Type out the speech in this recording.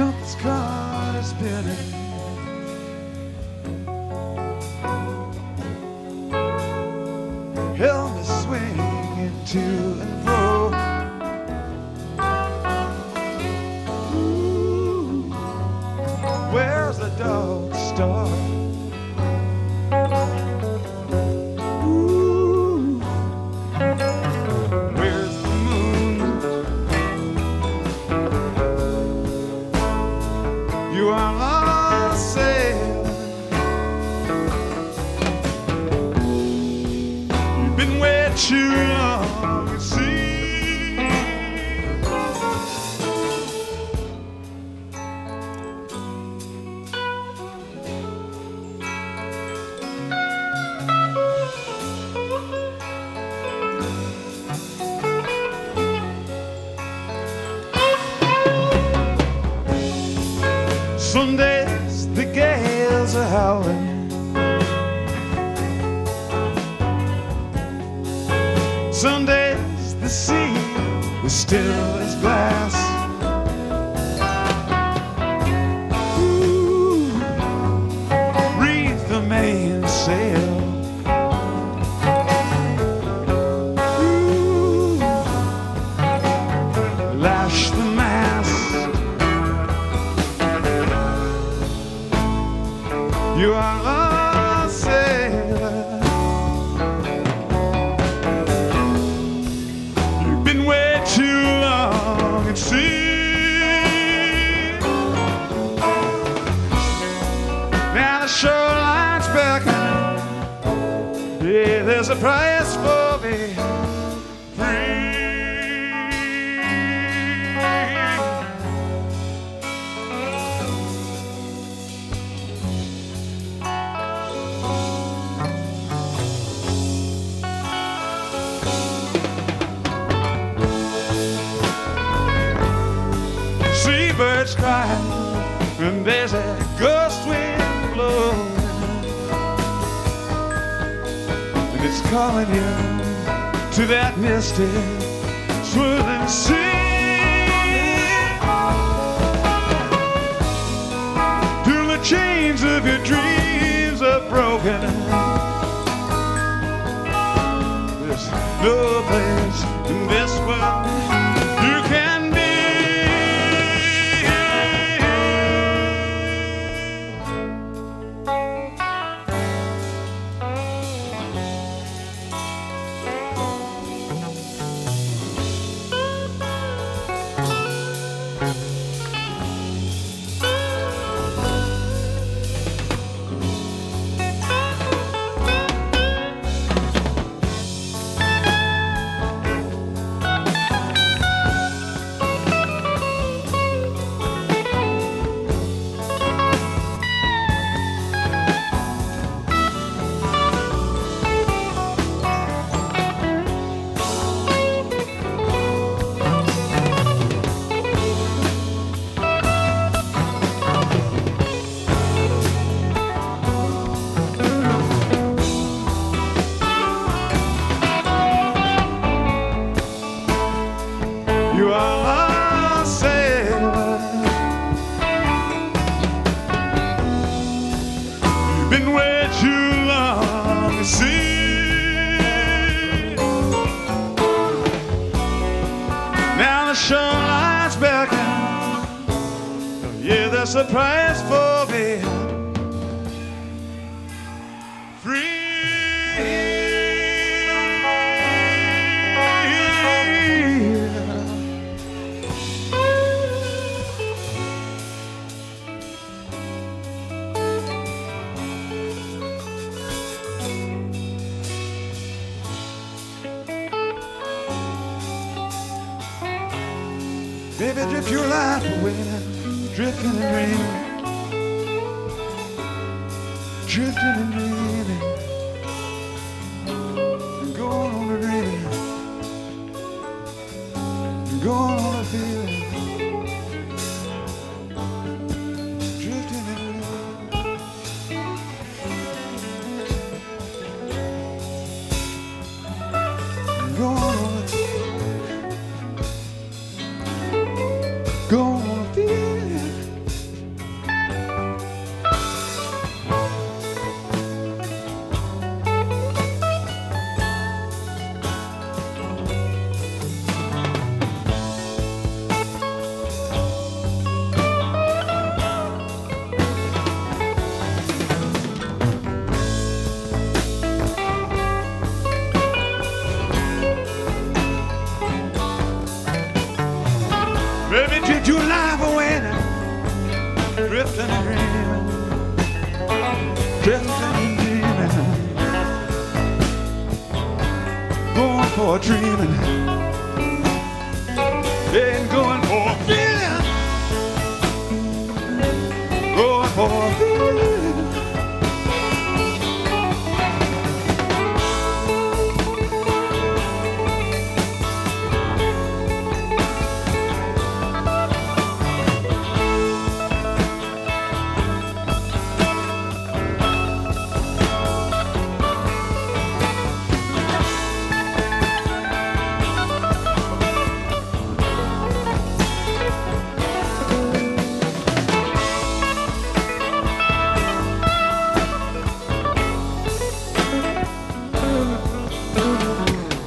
compass card is spinning. Help me swinging to and fro. Ooh, where's the dog star? Ooh, where's the moon? You are on sale. You've been way too long, you see. Some days the gales are howling. Some days the sea is still as glass. Ooh, reef the mainsail. Ooh, lash the mast. You are a sailor. You've been way too long at sea. Now the shoreline's beckoning. Yeah, there's a price for being free. Seabirds cry, and there's a gust wind blowing, and it's calling you to that misty, swirling sea. Till the chains of your dreams are broken, there's no place in this world you can be. You are a sailor. You've been way too long at sea. Now the shoreline's beckoning. Yeah, there's a price for being free. Baby, drift your life away now, drifting and dreaming, drifting and dreaming, and going on a dreaming, and going on a feeling, drifting and dreaming, and going on a go on a feeling. Baby, did you lie away now? Drifting and dreaming, drifting and dreaming, going for a dreaming, ain't going for a dreaming.